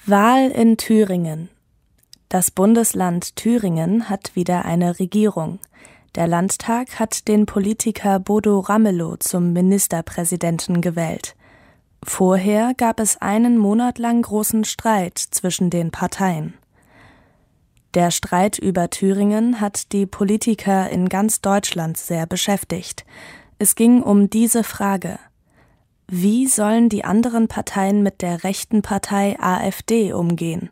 Wahl in Thüringen. Das Bundesland Thüringen hat wieder eine Regierung. Der Landtag hat den Politiker Bodo Ramelow zum Ministerpräsidenten gewählt. Vorher gab es einen Monat lang großen Streit zwischen den Parteien. Der Streit über Thüringen hat die Politiker in ganz Deutschland sehr beschäftigt. Es ging um diese Frage: Wie sollen die anderen Parteien mit der rechten Partei AfD umgehen?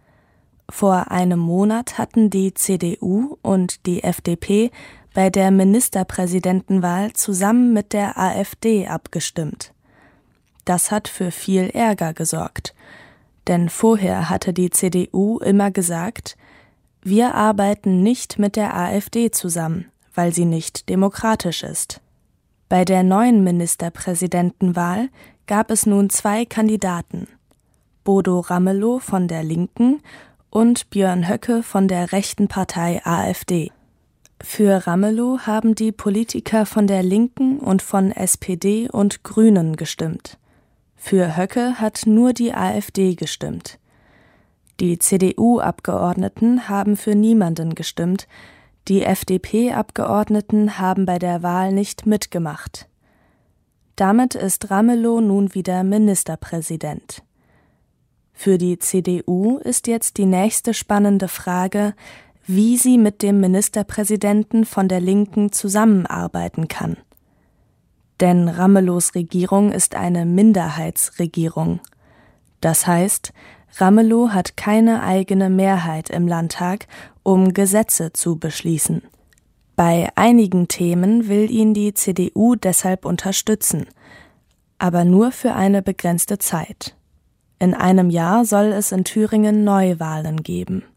Vor einem Monat hatten die CDU und die FDP bei der Ministerpräsidentenwahl zusammen mit der AfD abgestimmt. Das hat für viel Ärger gesorgt, denn vorher hatte die CDU immer gesagt: Wir arbeiten nicht mit der AfD zusammen, weil sie nicht demokratisch ist. Bei der neuen Ministerpräsidentenwahl gab es nun 2 Kandidaten: Bodo Ramelow von der Linken und Björn Höcke von der rechten Partei AfD. Für Ramelow haben die Politiker von der Linken und von SPD und Grünen gestimmt. Für Höcke hat nur die AfD gestimmt. Die CDU-Abgeordneten haben für niemanden gestimmt, die FDP-Abgeordneten haben bei der Wahl nicht mitgemacht. Damit ist Ramelow nun wieder Ministerpräsident. Für die CDU ist jetzt die nächste spannende Frage, wie sie mit dem Ministerpräsidenten von der Linken zusammenarbeiten kann. Denn Ramelows Regierung ist eine Minderheitsregierung. Das heißt, Ramelow hat keine eigene Mehrheit im Landtag, um Gesetze zu beschließen. Bei einigen Themen will ihn die CDU deshalb unterstützen, aber nur für eine begrenzte Zeit. In einem Jahr soll es in Thüringen Neuwahlen geben.